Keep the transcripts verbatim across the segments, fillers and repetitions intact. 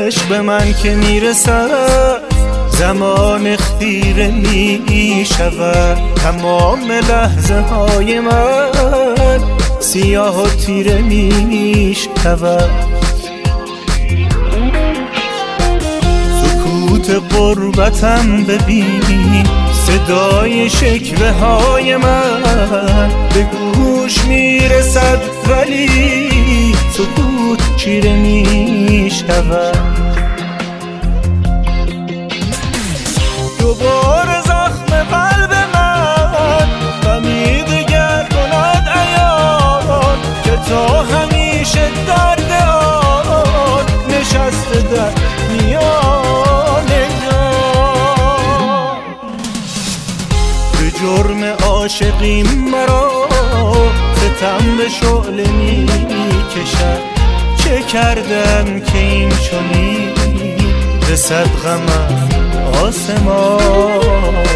عشق به من که میرسد زمان خیره می شود، تمام لحظه های من سیاه و تیره می شود. سکوت قربتم ببین، صدای شکوه های من به گوش میرسد ولی سکوت چیره می شود. دوباره زخم قلب من غمی دگر کند عیان که تا همیشه درد آن نشسته در میان جان. به جرم عاشقی مرا ستم به شعله می کشد، چه کردم که این چنین رسد غمم آسمان.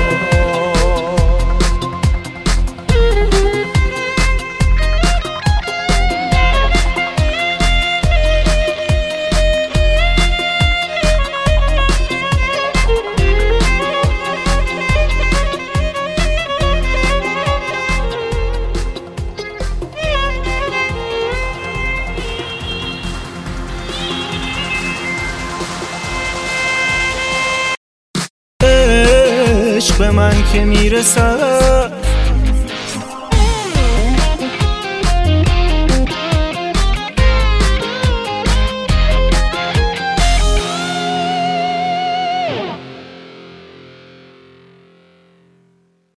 عشق به من که میرسد